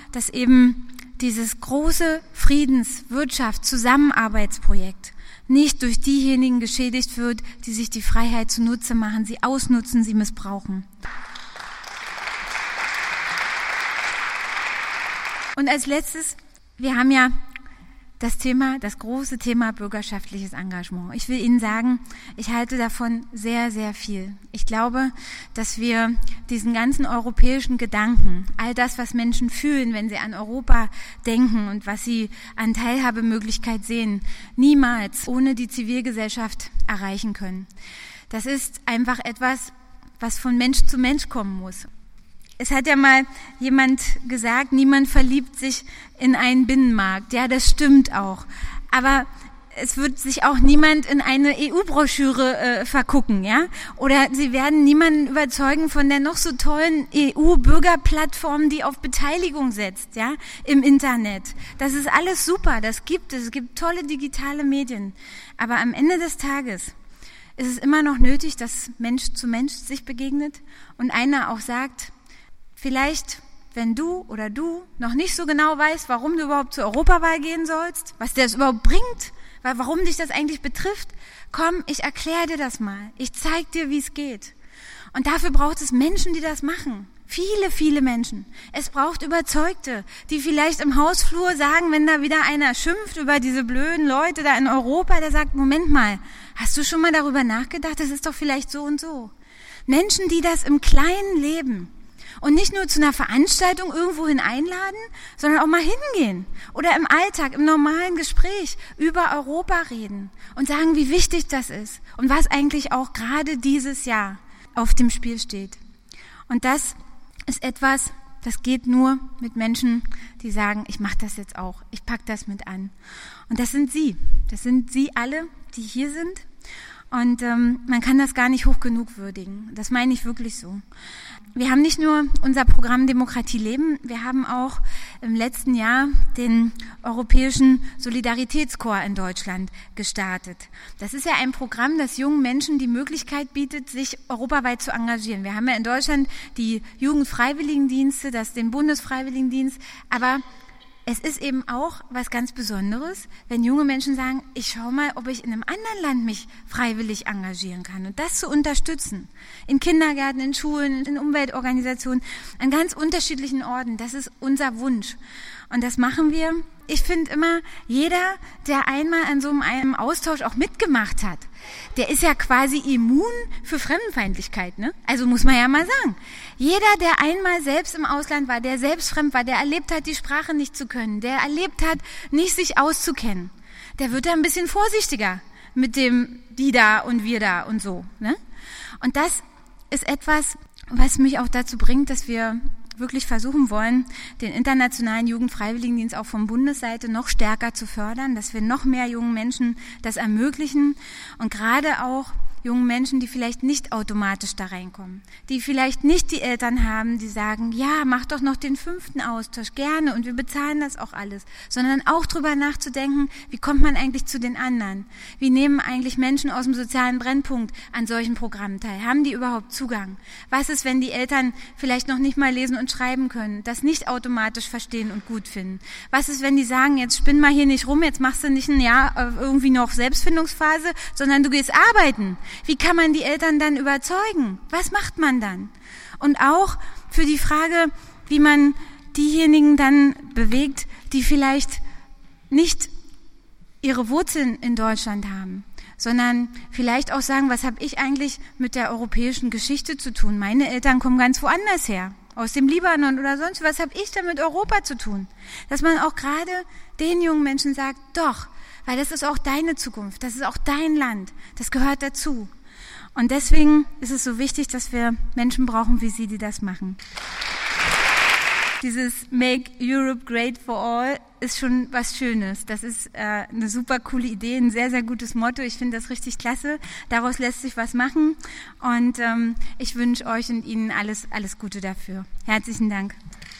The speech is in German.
dass eben dieses große Friedens-, Wirtschafts-, Zusammenarbeitsprojekt nicht durch diejenigen geschädigt wird, die sich die Freiheit zunutze machen, sie ausnutzen, sie missbrauchen. Und als letztes, wir haben ja das große Thema bürgerschaftliches Engagement. Ich will Ihnen sagen, ich halte davon sehr, sehr viel. Ich glaube, dass wir diesen ganzen europäischen Gedanken, all das, was Menschen fühlen, wenn sie an Europa denken und was sie an Teilhabemöglichkeit sehen, niemals ohne die Zivilgesellschaft erreichen können. Das ist einfach etwas, was von Mensch zu Mensch kommen muss. Es hat ja mal jemand gesagt, niemand verliebt sich in einen Binnenmarkt. Ja, das stimmt auch. Aber es wird sich auch niemand in eine EU-Broschüre vergucken, ja? Oder sie werden niemanden überzeugen von der noch so tollen EU-Bürgerplattform, die auf Beteiligung setzt, ja? Im Internet. Das ist alles super, das gibt es. Es gibt tolle digitale Medien. Aber am Ende des Tages ist es immer noch nötig, dass Mensch zu Mensch sich begegnet und einer auch sagt, vielleicht, wenn du oder du noch nicht so genau weißt, warum du überhaupt zur Europawahl gehen sollst, was dir das überhaupt bringt, warum dich das eigentlich betrifft, komm, ich erkläre dir das mal. Ich zeige dir, wie es geht. Und dafür braucht es Menschen, die das machen. Viele, viele Menschen. Es braucht Überzeugte, die vielleicht im Hausflur sagen, wenn da wieder einer schimpft über diese blöden Leute da in Europa, der sagt, Moment mal, hast du schon mal darüber nachgedacht? Das ist doch vielleicht so und so. Menschen, die das im Kleinen leben. Und nicht nur zu einer Veranstaltung irgendwohin einladen, sondern auch mal hingehen oder im Alltag, im normalen Gespräch über Europa reden und sagen, wie wichtig das ist und was eigentlich auch gerade dieses Jahr auf dem Spiel steht. Und das ist etwas, das geht nur mit Menschen, die sagen, ich mache das jetzt auch, ich pack das mit an. Und das sind Sie alle, die hier sind. Und man kann das gar nicht hoch genug würdigen. Das meine ich wirklich so. Wir haben nicht nur unser Programm Demokratie leben, wir haben auch im letzten Jahr den Europäischen Solidaritätskorps in Deutschland gestartet. Das ist ja ein Programm, das jungen Menschen die Möglichkeit bietet, sich europaweit zu engagieren. Wir haben ja in Deutschland die Jugendfreiwilligendienste, den Bundesfreiwilligendienst, aber es ist eben auch was ganz Besonderes, wenn junge Menschen sagen, ich schaue mal, ob ich in einem anderen Land mich freiwillig engagieren kann. Und das zu unterstützen, in Kindergärten, in Schulen, in Umweltorganisationen, an ganz unterschiedlichen Orten, das ist unser Wunsch. Und das machen wir. Ich finde immer, jeder, der einmal an so einem Austausch auch mitgemacht hat, der ist ja quasi immun für Fremdenfeindlichkeit, ne? Also muss man ja mal sagen. Jeder, der einmal selbst im Ausland war, der selbst fremd war, der erlebt hat, die Sprache nicht zu können, der erlebt hat, nicht sich auszukennen, der wird da ein bisschen vorsichtiger mit dem die da und wir da und so, ne? Und das ist etwas, was mich auch dazu bringt, dass wir wirklich versuchen wollen, den internationalen Jugendfreiwilligendienst auch von Bundesseite noch stärker zu fördern, dass wir noch mehr jungen Menschen das ermöglichen und gerade auch jungen Menschen, die vielleicht nicht automatisch da reinkommen, die vielleicht nicht die Eltern haben, die sagen, ja, mach doch noch den 5. Austausch, gerne und wir bezahlen das auch alles, sondern auch drüber nachzudenken, wie kommt man eigentlich zu den anderen? Wie nehmen eigentlich Menschen aus dem sozialen Brennpunkt an solchen Programmen teil? Haben die überhaupt Zugang? Was ist, wenn die Eltern vielleicht noch nicht mal lesen und schreiben können, das nicht automatisch verstehen und gut finden? Was ist, wenn die sagen, jetzt spinn mal hier nicht rum, jetzt machst du nicht ein Jahr irgendwie noch Selbstfindungsphase, sondern du gehst arbeiten? Wie kann man die Eltern dann überzeugen? Was macht man dann? Und auch für die Frage, wie man diejenigen dann bewegt, die vielleicht nicht ihre Wurzeln in Deutschland haben, sondern vielleicht auch sagen, was habe ich eigentlich mit der europäischen Geschichte zu tun? Meine Eltern kommen ganz woanders her, aus dem Libanon oder sonst was habe ich denn mit Europa zu tun? Dass man auch gerade den jungen Menschen sagt, doch, weil das ist auch deine Zukunft, das ist auch dein Land, das gehört dazu. Und deswegen ist es so wichtig, dass wir Menschen brauchen wie Sie, die das machen. Dieses Make Europe Great for All ist schon was Schönes. Das ist eine super coole Idee, ein sehr, sehr gutes Motto. Ich finde das richtig klasse. Daraus lässt sich was machen. Und ich wünsche euch und Ihnen alles Gute dafür. Herzlichen Dank.